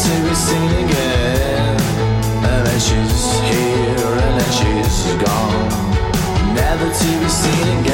to be seen again. And then she's here and then she's gone, never to be seen again.